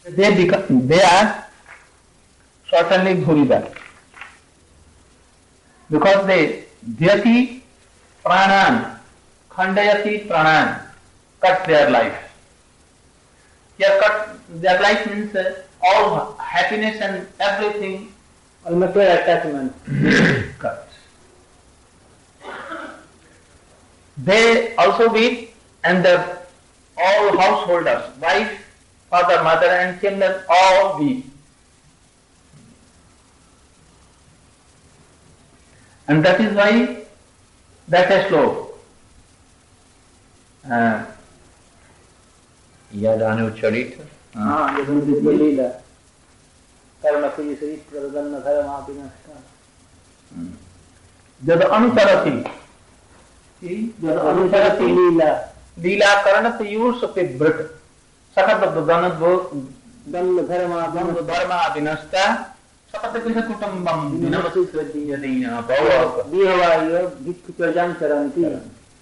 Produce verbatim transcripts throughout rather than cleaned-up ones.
They become, they are certainly Bhuriba. Because they dhyati pranan, khandayati pranan, cut their life. Here cut their life means uh, all happiness and everything, all material attachment cut. They also weep, and the all householders, wife, father, mother and children all weep. And that is why that is slow. Uh, Yadanu Charita. Ah, Yadanu Charita. Karna Puyasari Pradanna Dharma Pinasta. Jad Anutarati. Jad Anutarati Leela. Leela Karna Puyus Pibrit. Sakat Dhanadvo Dhanna Dharma Dharma Pinasta. Sakat Pisa Kutambam Dinamasi Sradiyadina. Bhava. Dihavayo Vikkuchajan Charanti.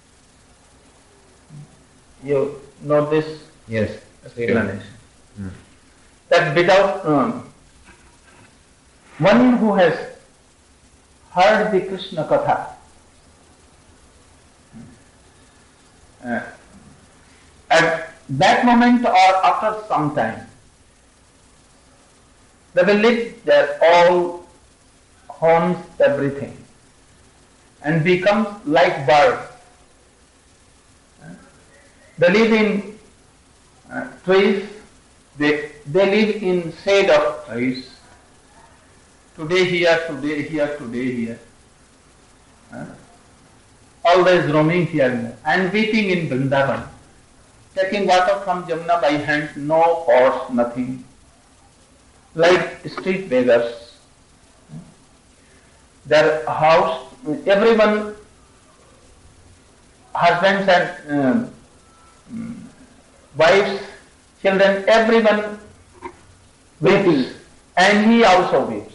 You know this? Yes. Explanation. Hmm. That without um, one who has heard the Krishna Katha, uh, at that moment or after some time, they will leave their all homes, everything, and becomes like birds. They live in uh, trees, they, they live in shade of trees. Today here, today here, today here. Uh, always roaming here and there. And weeping in Vrindavan. Taking water from Jamuna by hand, no horse, nothing. Like street beggars. Their house, everyone, husbands and uh, wives, children, everyone weeps, and he also weeps.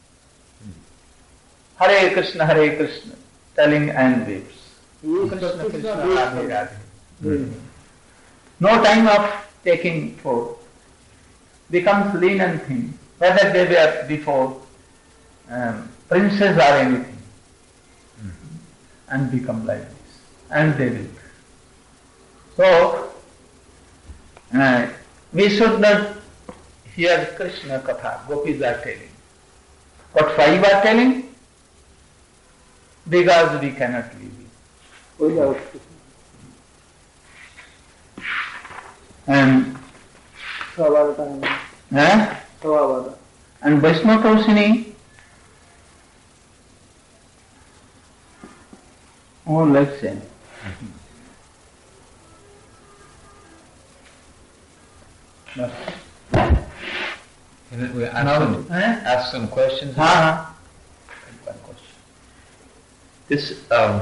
Hare Krishna, Hare Krishna, telling and weeps. Krishna, Krishna, Radhe, Radhe. Mm. No time of taking food. Becomes lean and thin, whether they were before um, princes or anything, mm-hmm. and become like this, and they will. So, uh, we should not hear Krishna Katha, gopis are telling. But five are telling, because we cannot live it. And eh? And Vaishnava Tosini, oh, let's say. Can we ask, some, eh? ask some questions? Uh-huh. One question. This, um,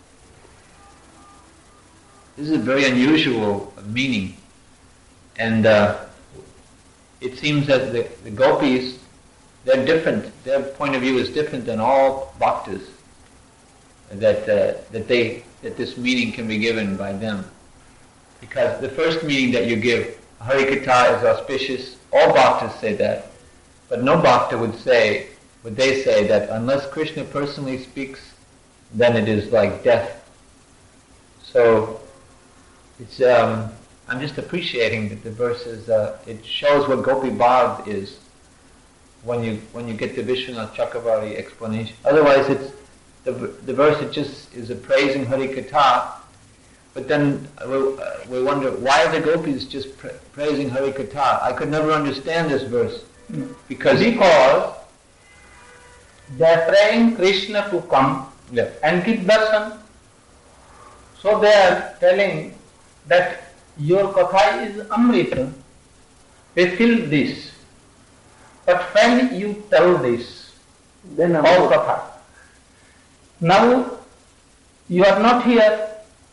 this is a very unusual meaning, and uh, it seems that the, the gopis, they're different. Their point of view is different than all bhaktas. That uh, that they that this meaning can be given by them, because the first meaning that you give, Harikatha, is auspicious. All bhaktas say that, but no bhakta would say, would they say that unless Krishna personally speaks, then it is like death. So it's um, I'm just appreciating that the verse is uh, it shows what Gopi Bhav is when you when you get the Vishwanath Chakravarti explanation. Otherwise, it's the the verse it just is a praising Harikatha. But then we, uh, we wonder, why are the gopis just pra- praising Harikatha? I could never understand this verse. Mm. Because, because they are praying Krishna to come yeah. and give darshan. So they are telling that your katha is amrita. We feel this. But when you tell this, then all katha. Now you are not here.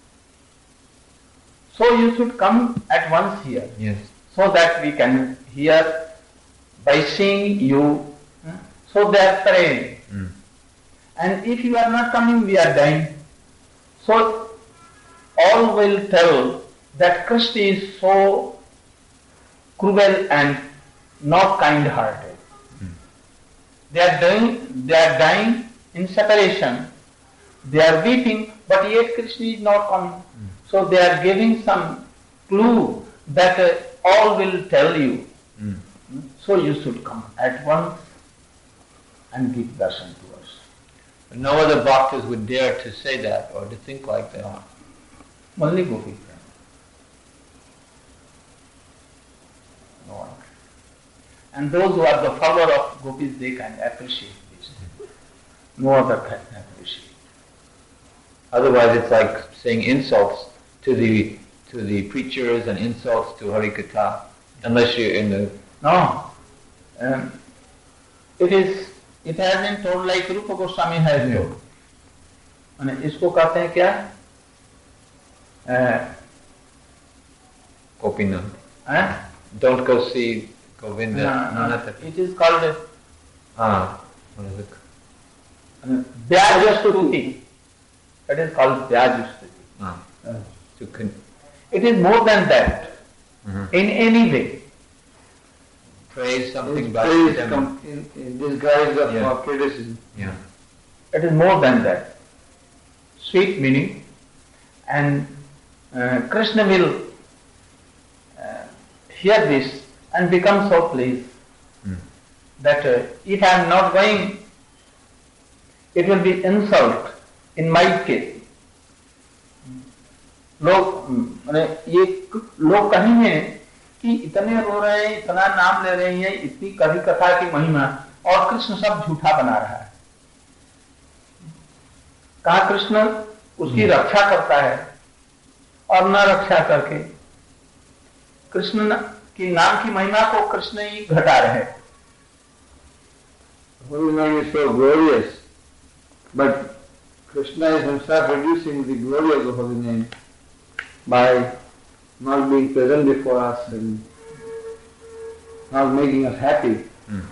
So you should come at once here, yes. so that we can hear by seeing you. So they are praying. Mm. And if you are not coming, we are dying. So all will tell that Krishna is so cruel and not kind-hearted. Mm. They are dying, they are dying in separation. They are weeping, but yet Krishna is not coming. Mm. So they are giving some clue that uh, all will tell you. Mm. So you should come at once and give darshan to us. No other bhaktas would dare to say that or to think like that. Only Gopi. No one. And those who are the follower of gopis, they can appreciate this. No other can appreciate. Otherwise, it's like saying insults to the to the preachers and insults to Harikatha, unless you're in the. No, um, it is. It has been told like Rupa Goswami has yeah. told. And इसको कहते हैं क्या? Gopinath. Uh, Don't go see Govinda. No, no, no. It is called. Ah, what is it? Vyajastuti. It is called Vyajastuti. Ah. Uh, to con- it is more than that. Mm-hmm. In any way. Praise something about them. In, in disguise of yeah. criticism. Yeah. It is more than that. Sweet meaning. And uh, Krishna will uh, hear this and become so pleased mm. that uh, if I am not going, it will be insult in my case. लोग माने ये लोग कहेंगे कि इतने रो रहे हैं, इतना नाम ले रहे हैं, इतनी कवि कथा की महिमा, और कृष्ण सब झूठा बना रहा है. कहा कृष्ण उसकी रक्षा करता है और न रक्षा करके कृष्ण की नाम की महिमा को कृष्ण ही घटा रहे हैं. Holy name is so glorious, but Krishna is himself reducing the glory of the holy name by not being present before us and not making us happy. Mm.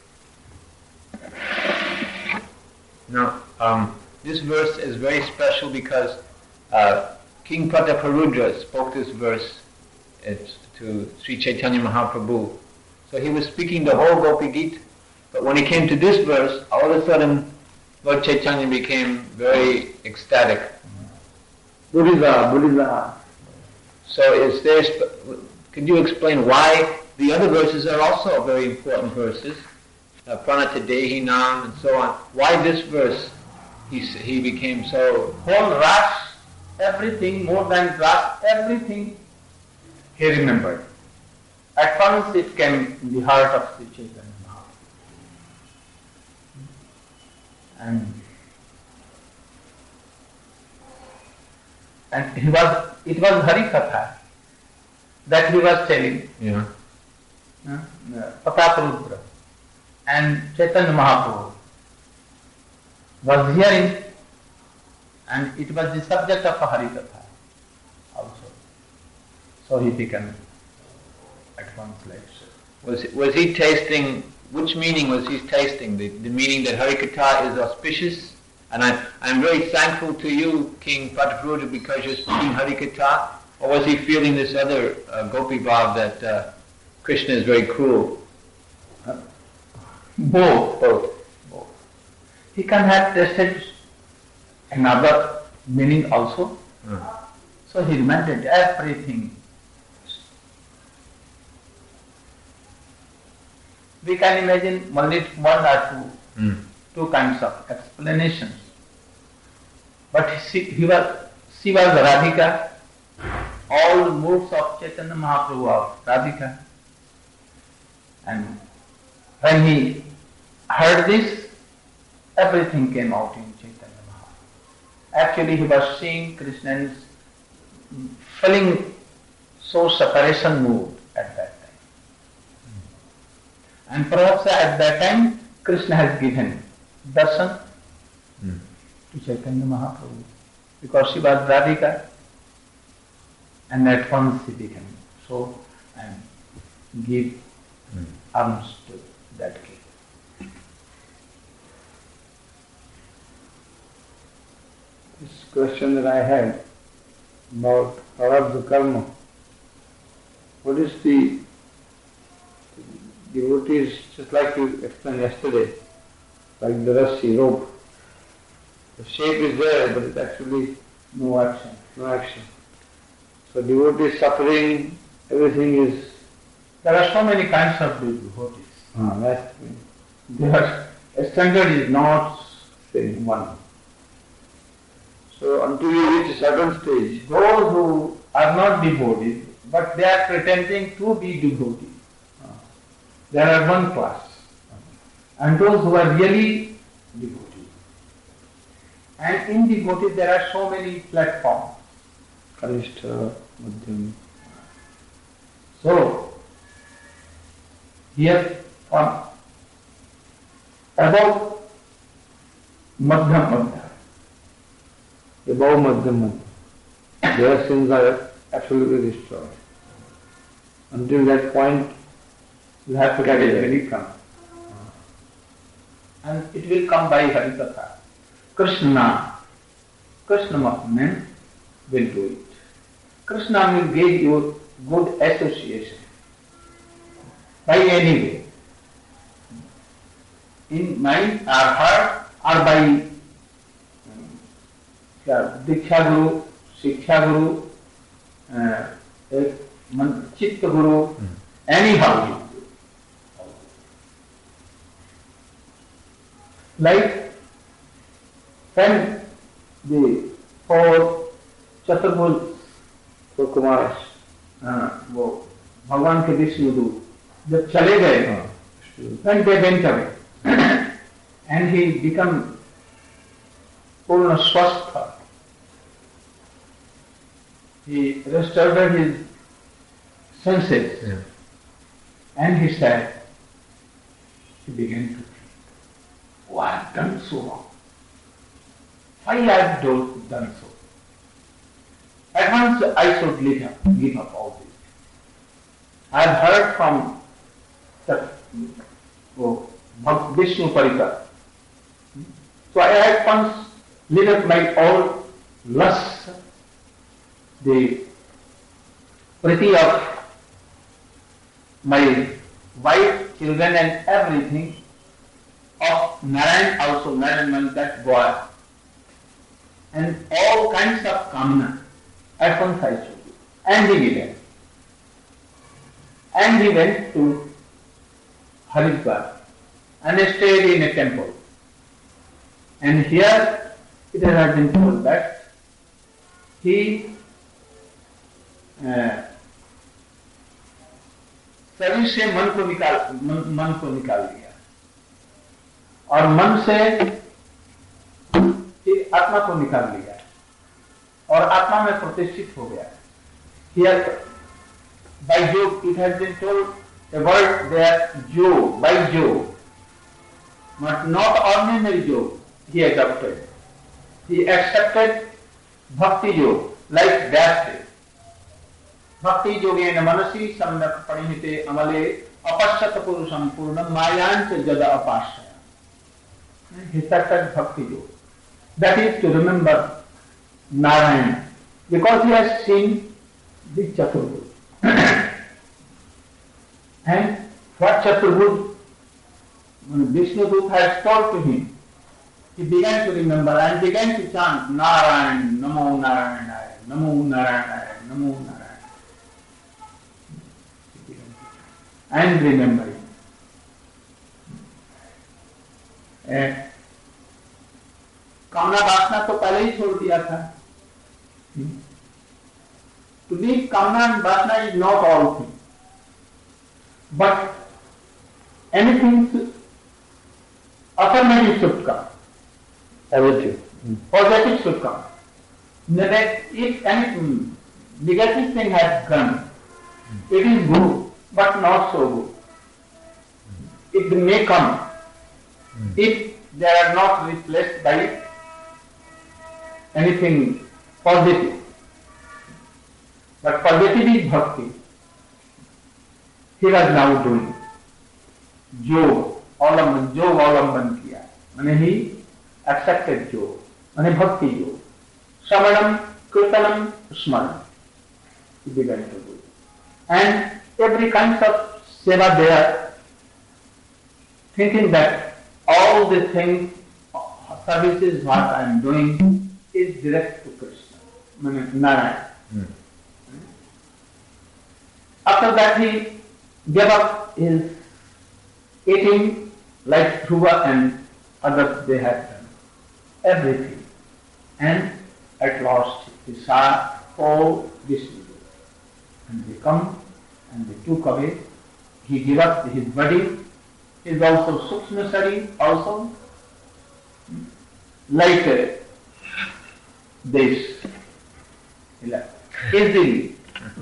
Now, um, this verse is very special because uh, King Prataparudra spoke this verse it's to Sri Chaitanya Mahaprabhu. So he was speaking the whole Gopi Gita, but when he came to this verse, all of a sudden Lord Chaitanya became very ecstatic. Buddha, Buddha. So is there, can you explain why the other verses are also very important verses? Uh, Pranata Dehi Nam and so on. Why this verse he, he became so... Whole rush, everything, more than rush, everything he remembered. At once it came in the heart of Sri Chaitanya Mahaprabhu. And, and he was, it was Hari Katha that he was telling. Yeah. Uh, Prataparudra and Chaitanya Mahaprabhu was hearing, and it was the subject of a Hari Katha also. So he became at once like so. Was, was he tasting, which meaning was he tasting? The, the meaning that Hari Katha is auspicious? And I, I'm very thankful to you, King Prataparudra, because you're speaking Hari Katha? Or was he feeling this other uh, Gopi Bhav that uh, Krishna is very cruel? Uh, both. Both. Both. He can have tasted another meaning also. Mm. So he reminded everything. We can imagine only one or two, mm. two kinds of explanations. But she, he was, she was Radhika, all the moods of Chaitanya Mahaprabhu of Radhika. And when he heard this, everything came out in Chaitanya Mahaprabhu. Actually he was seeing Krishna's feeling so separation mood at that time. And perhaps at that time Krishna has given darshan mm. to Chaitanya Mahaprabhu because she was Radhika, and at once he became so and give mm. arms to that king. This question that I had about Prarabdha Karma, what is the devotees, just like you explained yesterday, like the Rassi rope. The shape is there, but it's actually no action. no action. So devotee suffering, everything is... There are so many kinds of devotees. Ah, that's Their standard is not same one. So until you reach a certain stage, those who are not devotees, but they are pretending to be devotees. There are one class. And those who are really devotees. And in devotees there are so many platforms. Kanishta, Madhyam. So, here on above Madhyam Madhyam. Above Madhyam Madhyam. Their sins are absolutely destroyed. Until that point, you have to get it really come. And it will come by Harikatha. Krishna, Krishna Mahaman will do it. Krishna will give you good association by any way. In mind or heart or by um, Diksha Guru, Shiksha Guru, uh, Chitta Guru, mm. anyhow. Like when the four Chaturbhuj, four Kumaras, वो भगवान के विष्णु जब चले गए, when they went away, and he became Purna Swastha, he restored his senses, yeah. And he said, he began to think, oh, I have done so wrong. Why I have done so? At once I should give up, give up all this. I have heard from the oh, Vishnu Parikar. So I at once leave up my all lust, the priti of my wife, children and everything, of Narayan also, Narayan means that boy, and all kinds of kamana. At once I should do. And he began. And he went to Haridwar and stayed in a temple. And here it has been told that he शरीर से मन को निकाल मन, मन को निकाल दिया और मन से फिर आत्मा को निकाल लिया और आत्मा में प्रतिष्ठित हो गया. Here by Jog it has been told a word there, Jo, by Jo, but not ordinary Jo he adopted. He accepted Bhakti Jog like that. Bhakti Yogeन Manasi Samyak Parinite Amale Apashyat Purusham Purnam Mayancha Jada Apashya. He started Bhakti Yoga. That is to remember Narayan, because he has seen the Chaturbhuj. And what Chaturbhuj Vishnu Dut has told to him, he began to remember and began to chant Narayan, Namo Narayanaya, Namo Narayanaya, Namo Narayanaya. And remembering. कामना वासना तो पहले ही छोड़ दिया था. To leave कामना and वासना is not all things, but anything affirmative should come. Positive. Positive should come. That if any negative thing has come, it is good, but not so good. It may come if they are not replaced by anything positive. But positive is bhakti. He was now doing Jog, Alamban, Jog Alamban kiya. Mane he accepted Jog, mane bhakti Jog. Samanam, Kirtanam, Smaranam. He began to do. And every kind of seva there thinking that all the things, services what I am doing is direct to Krishna, Narayana. Mm. After that he gave up his eating like Dhruva and others, they had done everything. And at last he saw all Vishnu. And they come and they took away. He gave up his body. He is also Sukshma also, like uh, this, easily.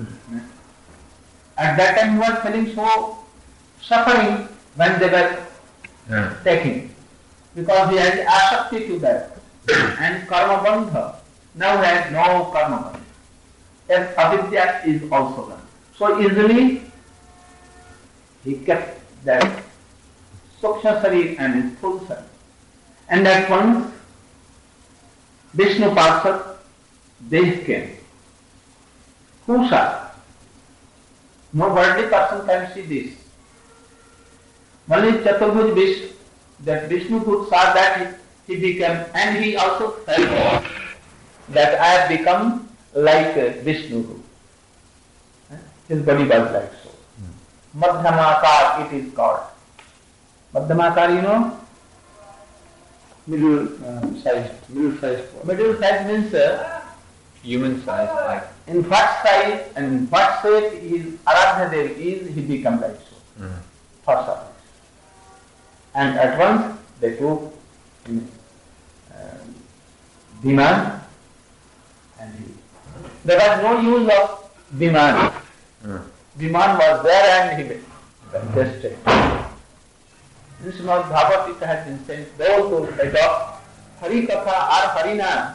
At that time he was feeling so suffering when they were Yeah. taking, because he has asakti to that and karma bandha. Now he has no karma bandha. And avidya is also gone. So easily he kept that Sukshma Sharir and his full Sharir. And at once Vishnu Parsad, they came. Who saw? No worldly person can see this. Only Chaturbhuj Vishnu, that Vishnu could saw that he, he became, and he also felt that I have become like uh, Vishnu. His body was like so. Mm. Madhyamakar it is called. Madhyamakar, you know? Middle uh, size, middle size. Middle size means uh, Human size, like. in what size and what shape his Aradhya Dev is, he become like so. Mm. For service. And at once they took in uh, Viman, and he, there was no use of Viman. Mm. Viman was there and he tested. In Srimad Bhagavad Gita has been sent there to adopt Hari Katha or Harinam.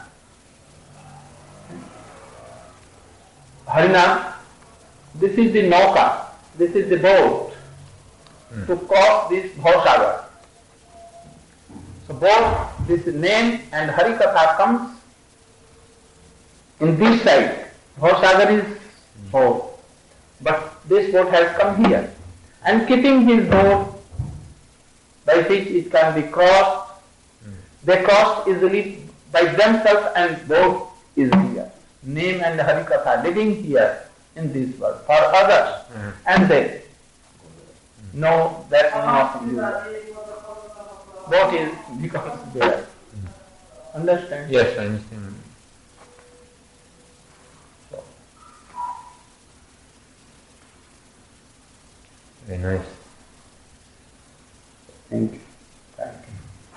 Harinam, this is the nauka, this is the boat mm. to cross this Bhausagar. So both this name and Hari Katha comes in this side. Bhausagar is boat, but this boat has come here. And keeping his boat by which it can be crossed, mm. they crossed easily by themselves and boat is here. Name and Hari Katha living here in this world for others, mm. and they know that not you. Both is because there. Mm. Understand? Yes, I understand. So. Very nice. Thank you. Thank you.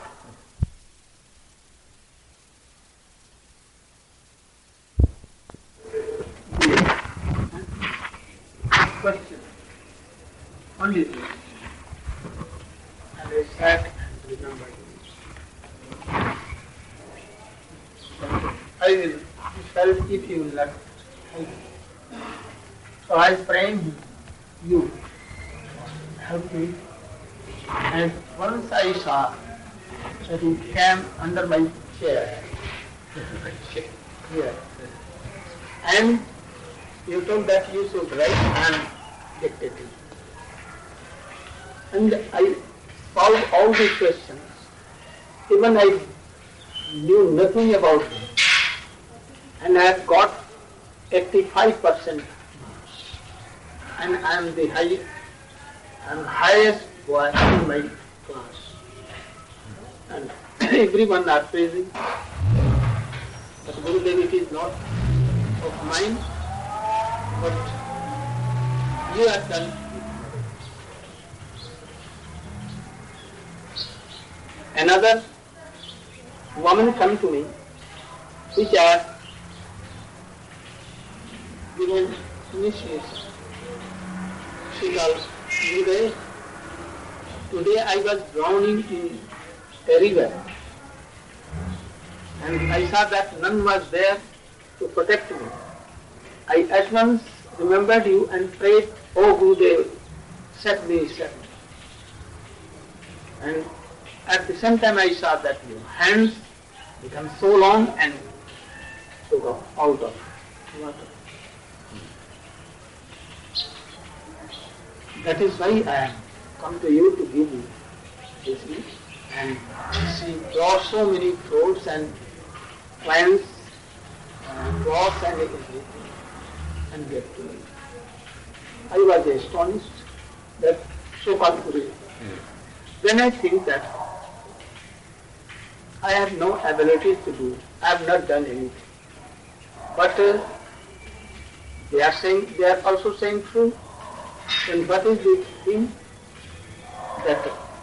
Question. Only this. And I sat and remembered this. I will help if you will not help. So I was praying you help me. And once I saw that he came under my chair. Here. And you told that you should write and dictate it. And I solved all these questions. Even I knew nothing about it. And I have got eighty-five percent marks. And I am the high, I am highest boy in my class. And everyone are praising. But Gurudev, it is not of mine, but you have done. Another woman come to me, which are given initiation. She calls, Gurudev, today I was drowning in a river, and I saw that none was there to protect me. I at once remembered you and prayed, Oh Gurudev, set me, set me. And at the same time I saw that your hands become so long and took out of water. That is why I am come to you to give you you see, and she brought so many fruits and plants, uh, crops and everything, and gave to me. I was astonished that so-called Guru. Mm. Then I think that I have no ability to do. I have not done anything. But uh, they are saying, they are also saying true. And what is the thing? That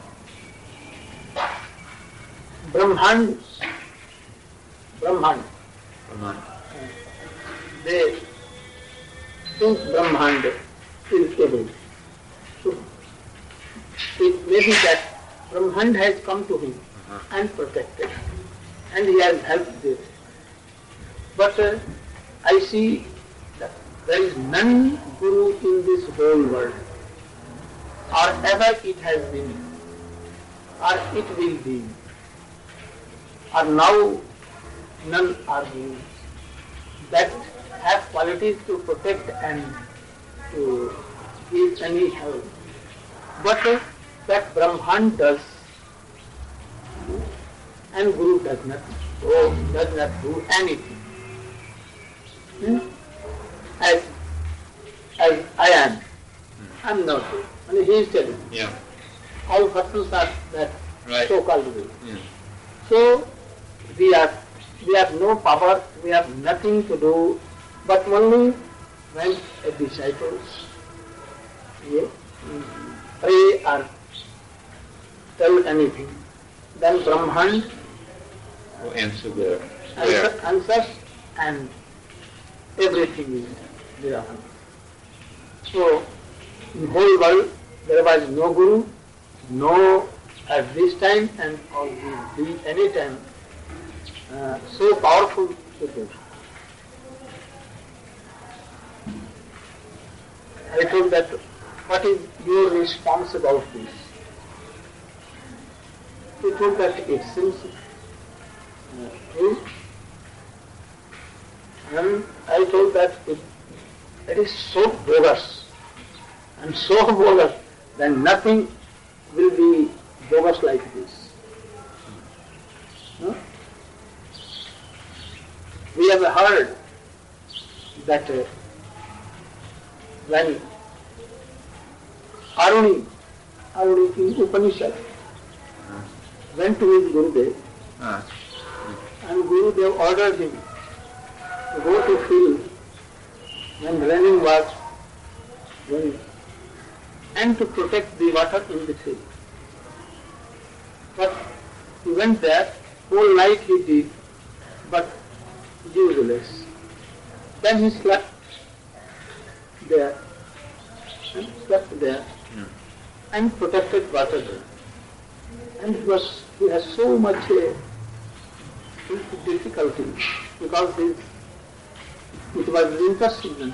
Brahman, Brahman, Brahman. they think Brahman is able. So it may be that Brahman has come to him uh-huh. and protected, and he has helped this. But uh, I see that there is none Guru in this whole world, or ever it has been, or it will be, or now none are Gurus that have qualities to protect and to give any help. But uh, that Brahman does, and Guru does not, oh, does not do anything. Hmm? As, as I am, I am not. And he is telling. Yeah. All persons are that right. so-called way. Yeah. So we are, we have no power, we have nothing to do, but only when a disciple yeah, pray or tell anything, then Brahman will answer the answer, answers and everything is there. So in the whole world there was no Guru, no at this time and or will be any time uh, so powerful to do. I told that what is your responsibility? He told that it seems uh, true. And I told that it, it is so bogus and so bogus that nothing will be bogus like this. No? We have heard that uh, when Aruni, Aruni in Upanishad went to his Gurudev uh. and Gurudev ordered him to go to field when raining was going and to protect the water in the field. But he went there, whole night he did, but useless. Then he slept there, and slept there, yeah. and protected water there. And he was, he has so much uh, difficulty because his, it was winter season.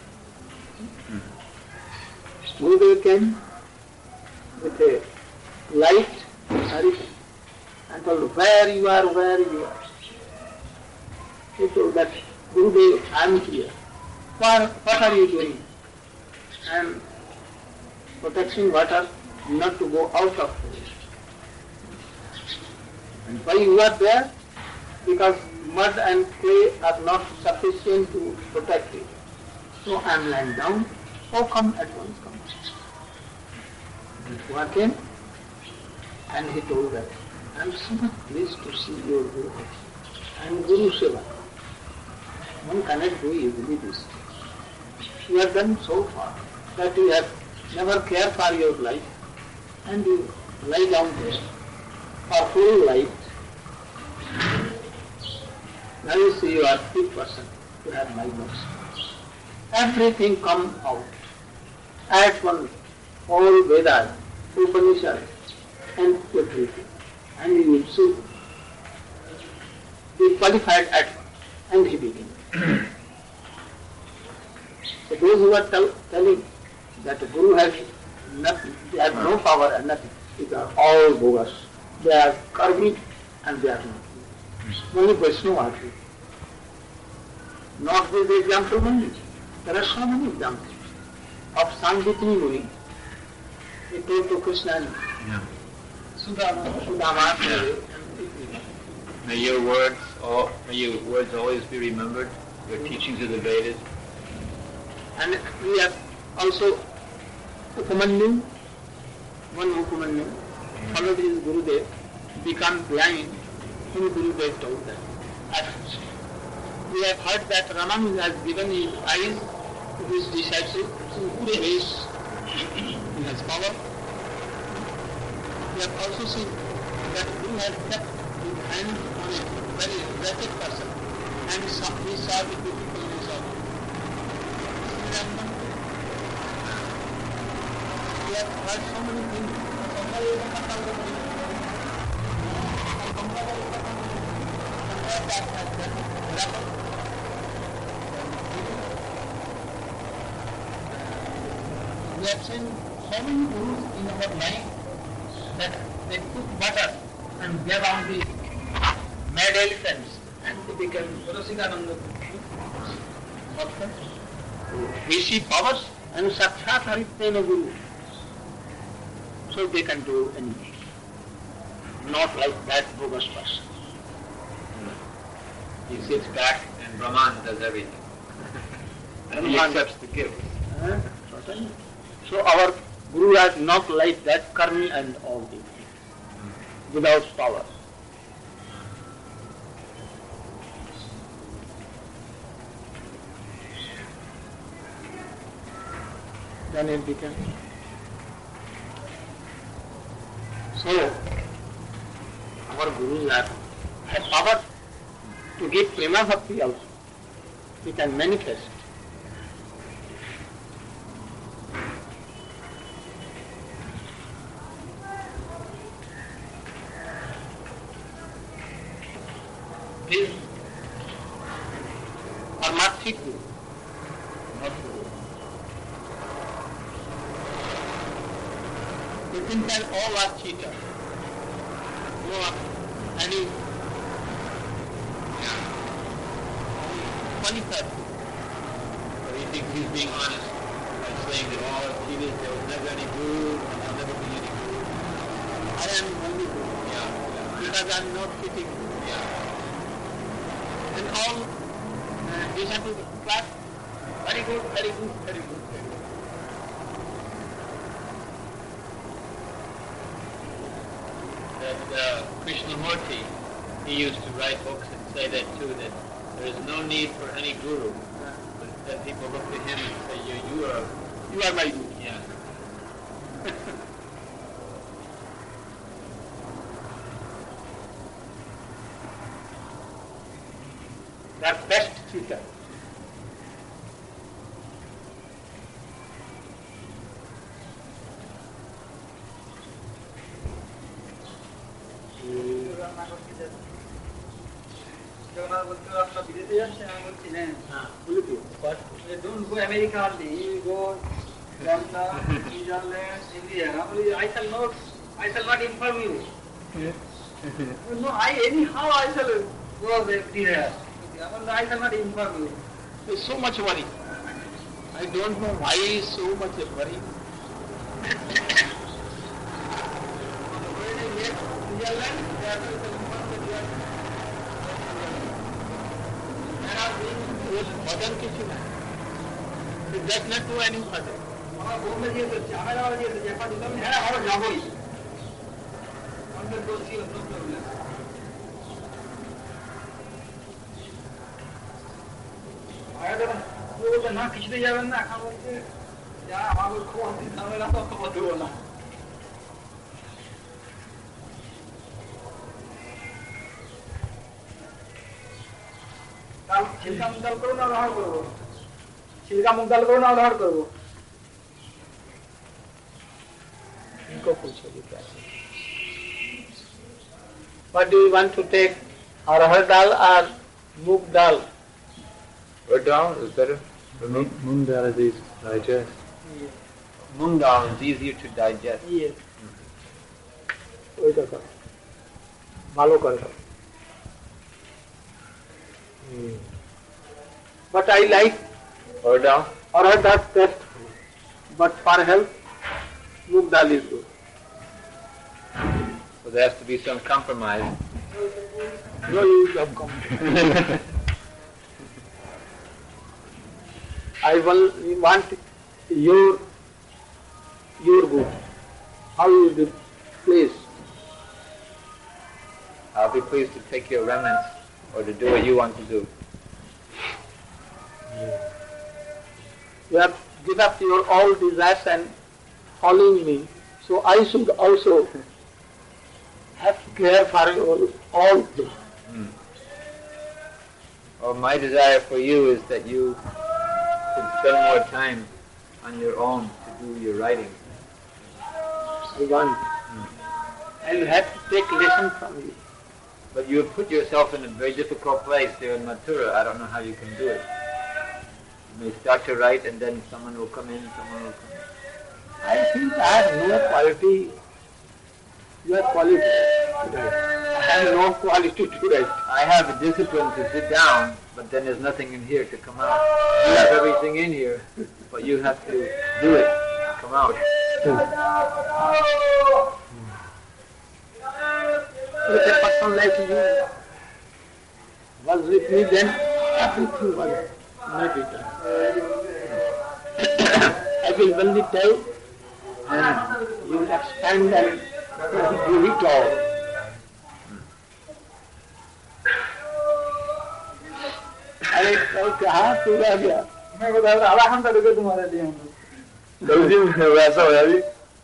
Gurudev came with a light hurricane and told, where you are, where you are. He told that, Gurudev, I am here. What, what are you doing? I am protecting water not to go out of it. And why you are there? Because mud and clay are not sufficient to protect it. So I am lying down. Oh, come at once, come. What came? And he told that, I am so much pleased to see your Guru. I am Guru Seva. One cannot do easily this. You have done so far that you have never cared for your life and you lie down there for full light. Now you see you are big person, you have my mercy. Everything come out. At one, all Vedas, Upanishad and everything. And you will see, be qualified at one. And he began. So those who are tell, telling that the Guru has nothing, they have no power and nothing, these are all bogus. They are karmic and they are not. Only Vaishnava are true. Not this example only. There are so many examples. Of Sanjitini Muni, he told to Krishna, yeah. Sudama, Sudama, Yeah. May your words, all, may your words always be remembered. Your teachings of the Vedas. and we have also Upamanyu, one Upamanyu, followed his Gurudev, become blind, whom Gurudev told them. And we have heard that Ramanuja has given his eyes to his disciple in good ways. He has power. We have also seen that Guru has kept his hand on a very wretched person and saw, he saw the beautiful result. We have heard so many things. We have seen so many gurus in our life that they took butter and gave on the mad elephants and they became Rasikananda. We see powers and Sakshat Haritena Guru. So they can do anything. Not like that bogus person. He sits back and Brahman does everything. And he accepts the gift. Uh, so our Guru is not like that karmi and all these things. Without power. Then it became. So, our Gurus are, have power to give prema bhakti also. He can manifest. This Paramarthik Guru, not Guru. You think that all are cheaters. No any yeah, funny person. So he thinks he's being honest by saying that all are cheaters, there was never any guru, and there'll never be any guru. I am only Guru. Yeah, yeah. Because I am not cheating. Yeah. And all uh, disciples class, very good, very good, very good, very good. That uh, Krishnamurti, he used to write books and say that too, that there is no need for any guru. But that people look to him and say, you, you are, You are my Guru. yeah. They are best cheater. Jagannath বলতে আপনার বিদেশে যাচ্ছে আমি বলছি হ্যাঁ বলি তো, don't go America only, go London, Switzerland, India. I believe I shall not, I shall not inform you. No, I anyhow I shall go there. I shall not inform you. there's so much worry. I don't know why so much worry. When I get Switzerland, they are going to inform that you are there are being भजन किसी में does not do any bhajan. আমার বোম্বে দিয়ে দিচ্ছে আমেদাবাদ দিয়ে দিচ্ছে একবার দিলাম হ্যাঁ আমরা যাবোই আমাদের বলছি নো প্রবলেম আগে যখন ও বলছে না কিছুতেই যাবেন না এখন বলছে যা আমাকে খুব ঝামেলা তো দেবো না छिलका मुख डाल करो ना व्यवहार करो छिलका मुख डाल करो ना व्यवहार करो इनको पूछोगे क्या? What do you want to take? Arhar dal or moong dal? Or down is better. Moong dal is easy to digest. Yes. Moong dal is easier to digest. Yes. ওইটা কর ভালো করে কর But I like Or down? Arhar dal best, but for health, moong dal is good. So there has to be some compromise. No use of compromise. I will want your your good. How you do, please. I'll be pleased to take your remnants or to do what you want to do. You have given up your all desires and following me. So I should also have care for your all things. Hmm. Well, my desire for you is that you should spend more time on your own to do your writing. I want. And have to take lesson from you. But you have put yourself in a very difficult place here in Mathura. I don't know how you can do it. You may start to write and then someone will come in, someone will come in. I think I have no quality. You have quality to write. I have no quality to write. I have a discipline to sit down, but then there's nothing in here to come out. You have everything in here, but you have to do it, come out. If a person like you was with me, then everything was not done. I will only tell, and you will expand and do it all. अरे कहाँ पूरा गया? मैं बता रहा आधा घंटा रुके तुम्हारे लिए हम लोग। जल्दी वैसा हो जाए।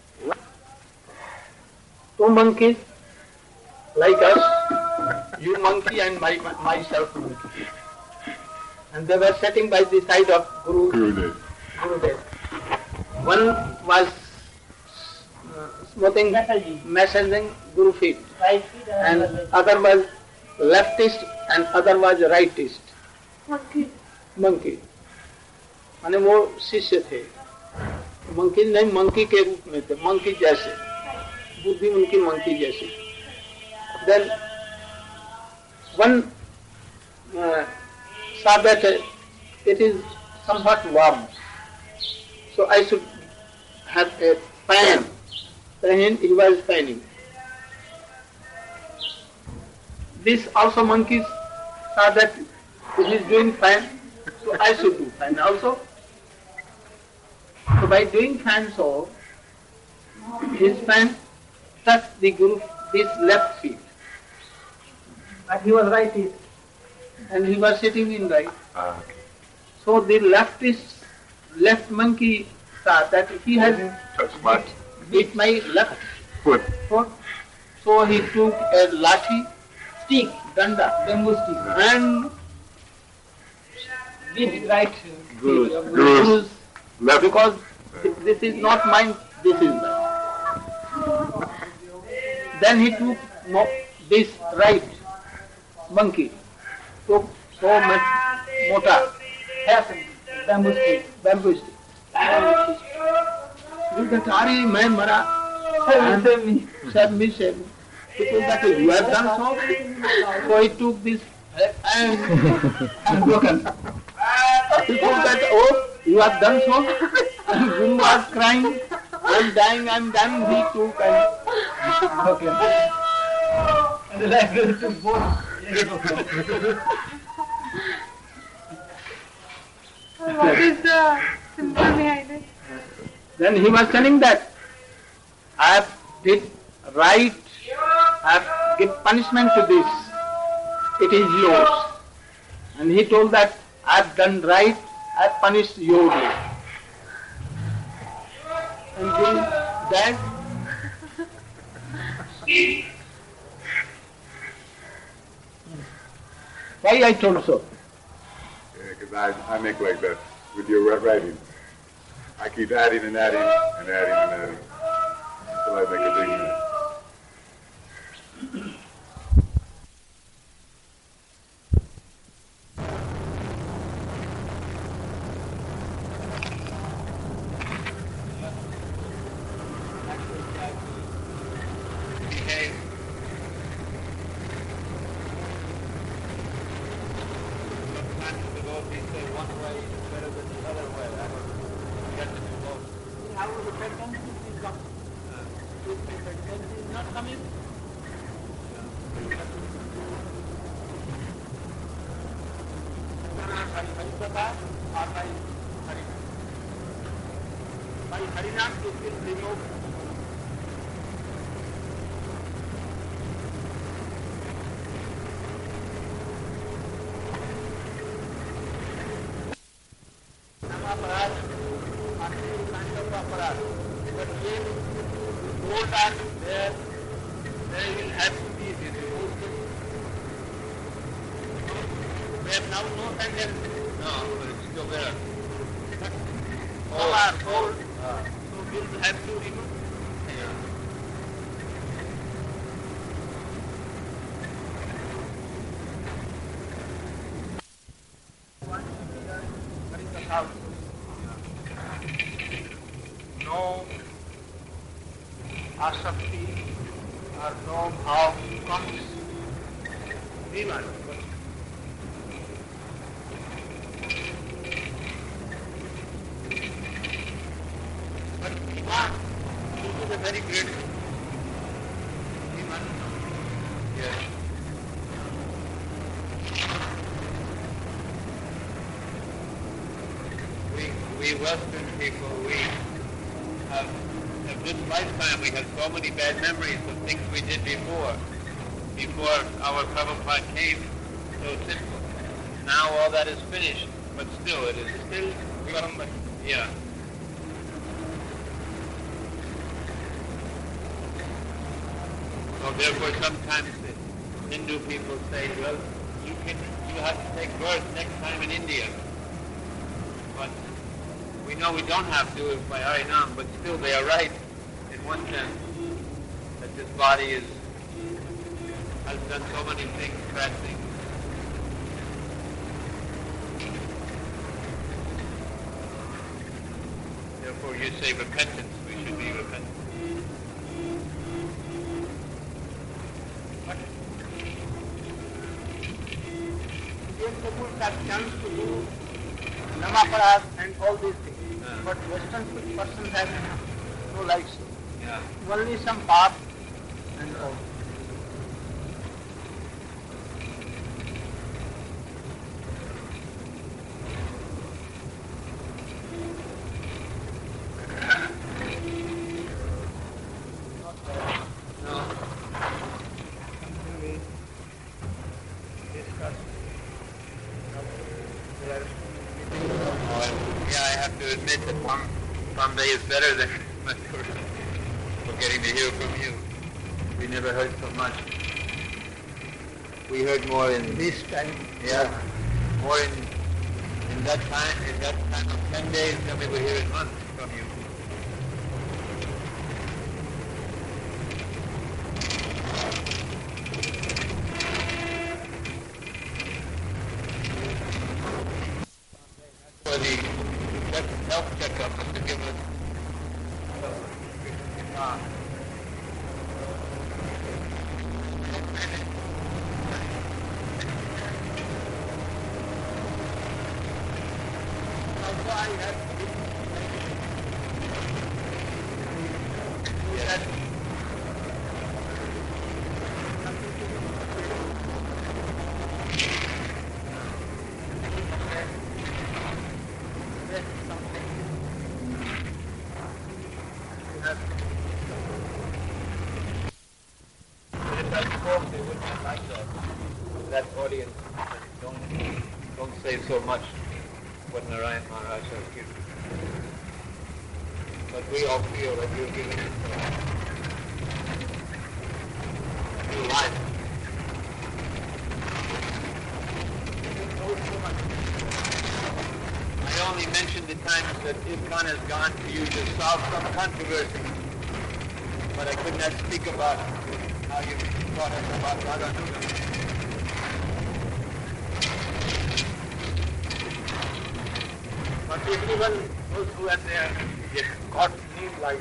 Two monkeys like us, you monkey and my, my, myself monkey. And they were sitting by the side of Guru Gurudev. Gurudev. One was uh, smoothing, massaging Guru feet, and other was leftist and other was rightist. Monkey. Monkey. माने वो शिष्य थे, monkey नहीं monkey के रूप में थे, monkey जैसे, बुद्धि उनकी मंकी जैसी. Then one uh, saw that uh, it is somewhat warm, so I should have a fan. Then he was fanning. This also monkeys saw that he is doing fan, so I should do fan also. So by doing fan, so his fan touched the Guru, his left feet. But he was righty. And he was sitting in right. Ah, okay. So the leftist, left monkey saw that he has Touch my hit my left foot. foot. So he took a lathi, stick, danda, Bamboo stick. and Beat right. Guru's. Guru's, Left. because this is not mine, this is mine. Then he took mo- this right monkey, took so much mota, Yes, bamboo stick. bamboo stick. Look at Ari, मैं मरा, Save me. save me, save me. He told that you have done so. So he took this and, and broken. He told that, oh, you have done so. And Guru was crying, I'm dying, I'm dying. He took and Okay. And the leg goes to both. What is the symbol behind it? then he was telling that I have did right, I have give punishment to this. It is yours. And he told that I have done right, I have punished your way. And doing that, why I told so? Yeah, because I, I make like that with your ri- writing. I keep adding and adding and adding and adding until I make a big mess. How repentance is come? If repentance is not coming, By Harinam it will remove Namaparad are two kinds of aparad. But if both are there, they will have to be removed. We have now no tendency. No, but it's still there. All are old, so we'll have to remove. Yeah. What is the house? No asakti or no bhav comes. Viman. But Viman, this is a very great Viman. Yes. We, we Western people, we have, of this lifetime, we have so many bad memories of things we did before, before our Prabhupada came, so simple. Now all that is finished, but still it is still some, yeah. So therefore sometimes the Hindu people say, well, you can, you have to take birth next time in India. But we know we don't have to do it by Harinam, but still they are right in one sense, that this body is, has done so many things, bad things. Therefore you say repentance, we should be repentant. But Indian people have chance to do Namaparad and all these things. Yeah. But Western person has no like so. Yeah. Only some pap and all. No. We discuss. There are Oh, and, yeah, I have to admit that Bom- Bombay is better than Mathura. We're getting to hear from you. We never heard so much. We heard more in this time. yeah, more in in that time in that time of ten days than we would hear in months from you. For the check- health checkup to give us uh, Also I have yes. If I spoke, they wouldn't have liked that. That audience, don't, don't say so much what Narayan Maharaj has given. But we all feel that you're giving it a new life. I only mentioned the times that ISKCON has gone to you to solve some controversy, but I could not speak about how you taught us about Radhanuga. But everyone, those who are there, got new light.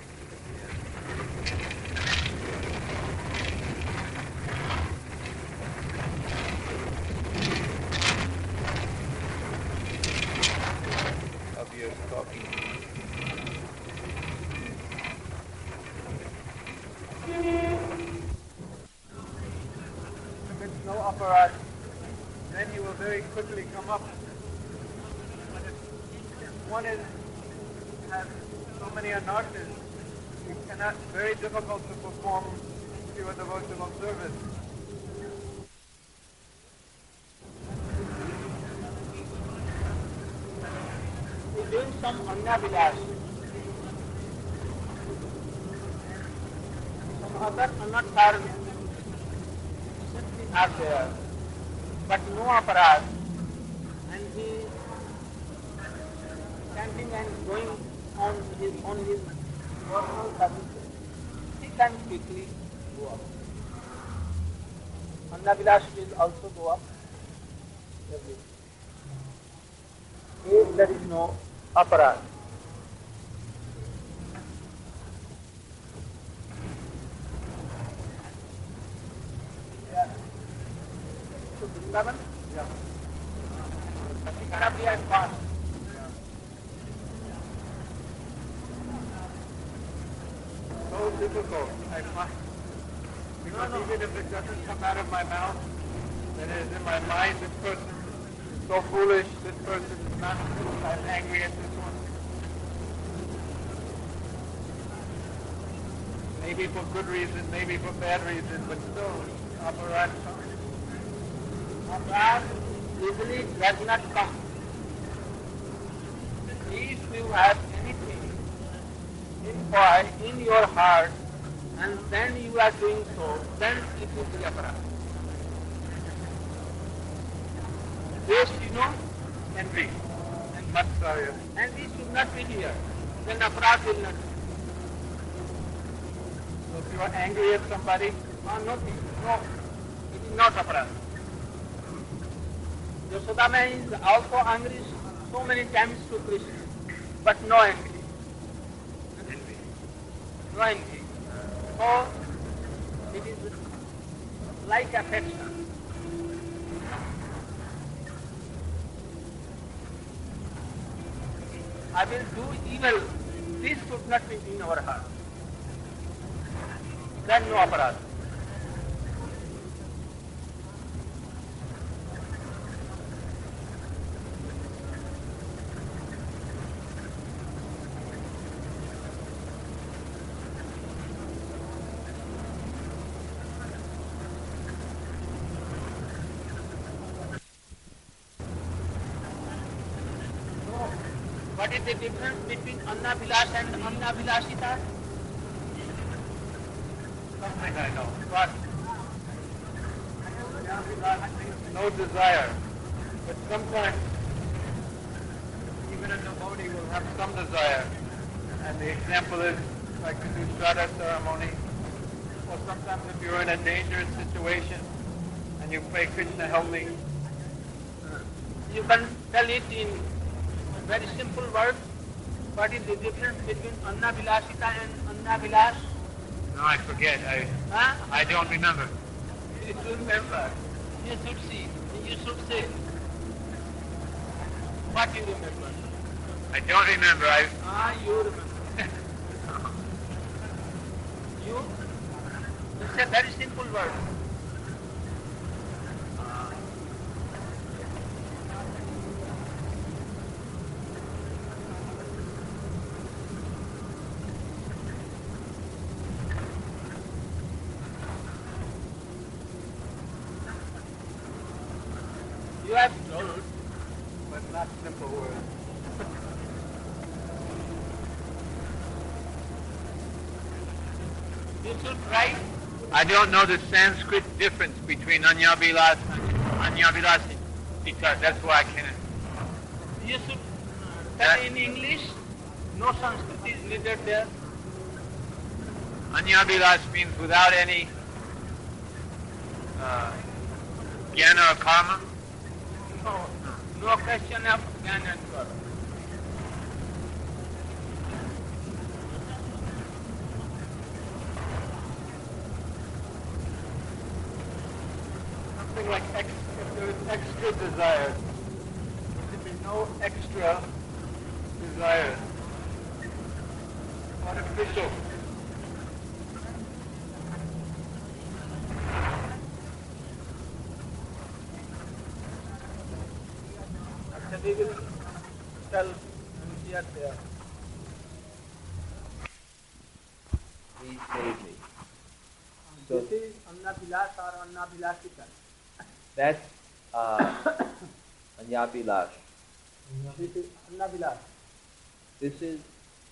Of your talking. aparat, then you will very quickly come up. But if, if one is has so many anarthas, it cannot very difficult to perform pure devotional service. We're doing some Annavilas. Some other Anarthas are there, but no aparat. And he standing and going on his on his normal services. He can quickly go up. Annavilas will also go up. If there is no aparat. Yeah. So Vrindavan? Yeah. It cannot be advanced. So difficult, I find. Because no, no. Even if it doesn't come out of my mouth, then it is in my mind, this person is so foolish, this person is not, I'm angry at this one. Maybe for good reason, maybe for bad reason, but still, aparat. Aparat easily does not come. If you have anything in, in your heart, and then you are doing so, then it will be aparat. This, you know, Envy and matsarya. and this should not be here. Then aparat will not be. So if you are angry at somebody, Ah, no, no, it is not aparat. Yasodama is also angry so many times to Krishna, but no envy. envy. No envy. So it is like affection. I will do evil. This should not be in our heart. Then no aparat. What is the difference between Annavilas and Annavilasita? Something I know. What? No desire. But sometimes, even a devotee will have some desire. And the example is, like to do Shraddha ceremony, or sometimes if you're in a dangerous situation, and you pray, Krishna help me. You can tell it in very simple words. What is the difference between Annavilasita and Annavilas? No, I forget. I Huh? I don't remember. You should remember. You should see. You should say. What you remember? I don't remember. I Ah, you remember. You? It's a very simple word. You have told, but not simple words. you should try. I don't know the Sanskrit difference between Anyavilas and Anyavilasita. That's why I can't. You should tell in English. No Sanskrit is needed there. Anyavilas means without any uh, jnana or karma. No, no question of jnana and karma. Something like ex, if there is extra desire, there should be no extra desire. Artificial. we will tell and hear there. Please save me. This is Annabilas or Annabilasika. That's uh, Anyabilash. This is Annabilas. This is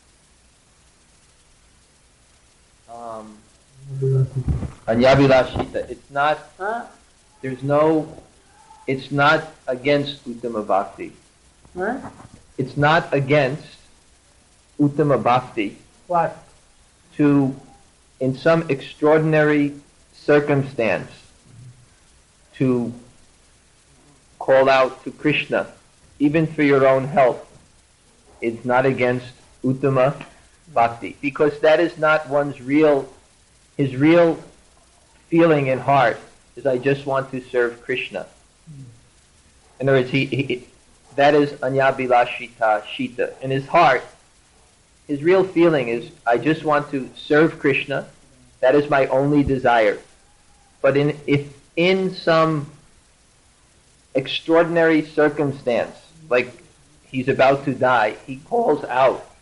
um, Anyabilashita. It's not, Huh? there's no, it's not against Uttama Bhakti. Huh? It's not against Uttama Bhakti What? to, in some extraordinary circumstance, to call out to Krishna, even for your own health. It's not against Uttama Bhakti, because that is not one's real, his real feeling in heart is, I just want to serve Krishna. In other words, he, he that is Anyabilashita Shita. In his heart, his real feeling is, I just want to serve Krishna. That is my only desire. But in if in some extraordinary circumstance, like he's about to die, he calls out